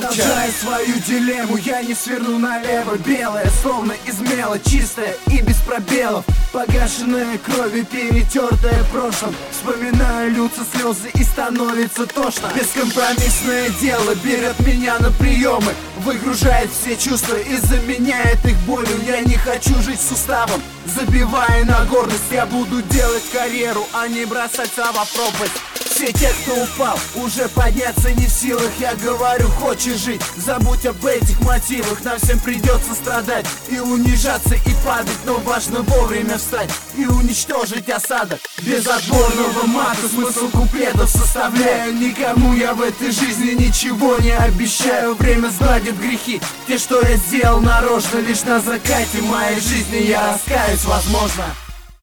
Продолжая свою дилемму, я не сверну налево. Белое, словно из мела, чистое и без пробелов. Погашенная кровью, перетертая прошлым. Вспоминаю, льются слезы и становится тошно. Бескомпромиссное дело берет меня на приемы, выгружает все чувства и заменяет их болью. Я не хочу жить суставом, забивая на гордость. Я буду делать карьеру, а не бросаться в пропасть. Все те, кто упал, уже подняться не в силах. Я говорю, хочешь жить, забудь об этих мотивах. Нам всем придется страдать и унижаться и падать, но важно вовремя встать и уничтожить осадок. Без отборного мата смысл куплетов составляю. Никому я в этой жизни ничего не обещаю. Время сгладит грехи, те, что я сделал нарочно. Лишь на закате моей жизни я раскаюсь, возможно.